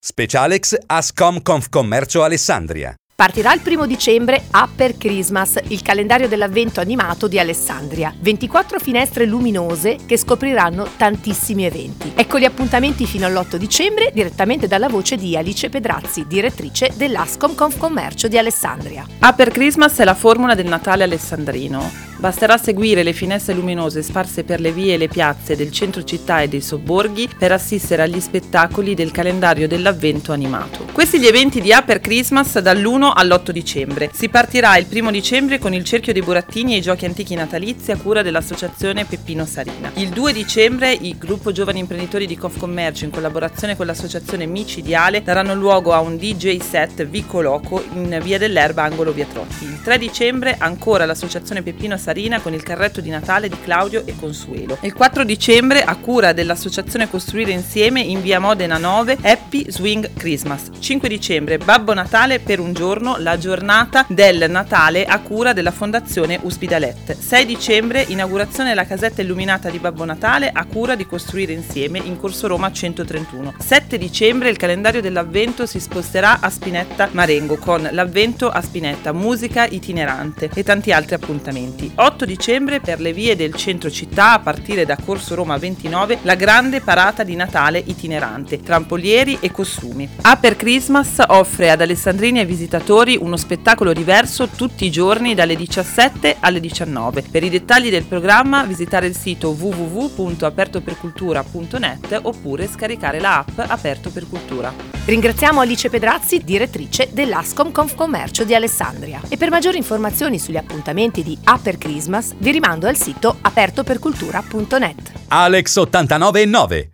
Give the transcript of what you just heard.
Specialex Ascom Confcommercio Alessandria. Partirà il 1 dicembre Upper Christmas, il calendario dell'avvento animato di Alessandria. 24 finestre luminose che scopriranno tantissimi eventi. Ecco gli appuntamenti fino all'8 dicembre direttamente dalla voce di Alice Pedrazzi, direttrice dell'Ascom Confcommercio di Alessandria. Upper Christmas è la formula del Natale alessandrino. Basterà seguire le finestre luminose sparse per le vie e le piazze del centro città e dei sobborghi per assistere agli spettacoli del calendario dell'avvento animato. Questi gli eventi di Upper Christmas dall'1 all'8 dicembre. Si partirà il 1 dicembre con il cerchio dei burattini e i giochi antichi natalizi a cura dell'associazione Peppino Sarina. Il 2 dicembre il gruppo Giovani Imprenditori di Confcommercio in collaborazione con l'associazione Micidiale daranno luogo a un DJ set Vico Loco in via dell'Erba angolo via Trotti. Il 3 dicembre ancora l'associazione Peppino Sarina con il carretto di Natale di Claudio e Consuelo. Il 4 dicembre a cura dell'associazione Costruire Insieme in via Modena 9 Happy Swing Christmas. 5 dicembre Babbo Natale per un giorno, la giornata del Natale a cura della Fondazione Uspidalet. 6 dicembre inaugurazione della casetta illuminata di Babbo Natale a cura di Costruire Insieme in Corso Roma 131. 7 dicembre il calendario dell'avvento si sposterà a Spinetta Marengo con l'avvento a Spinetta, musica itinerante e tanti altri appuntamenti. 8 dicembre per le vie del centro città a partire da Corso Roma 29 la grande parata di Natale itinerante, trampolieri e costumi. Upper Christmas offre ad alessandrini e visitatori uno spettacolo diverso tutti i giorni dalle 17 alle 19. Per i dettagli del programma visitare il sito www.apertopercultura.net oppure scaricare la app Aperto per Cultura. Ringraziamo Alice Pedrazzi, direttrice dell'Ascom Confcommercio di Alessandria. E per maggiori informazioni sugli appuntamenti di Upper Christmas vi rimando al sito apertopercultura.net. Alex 89.9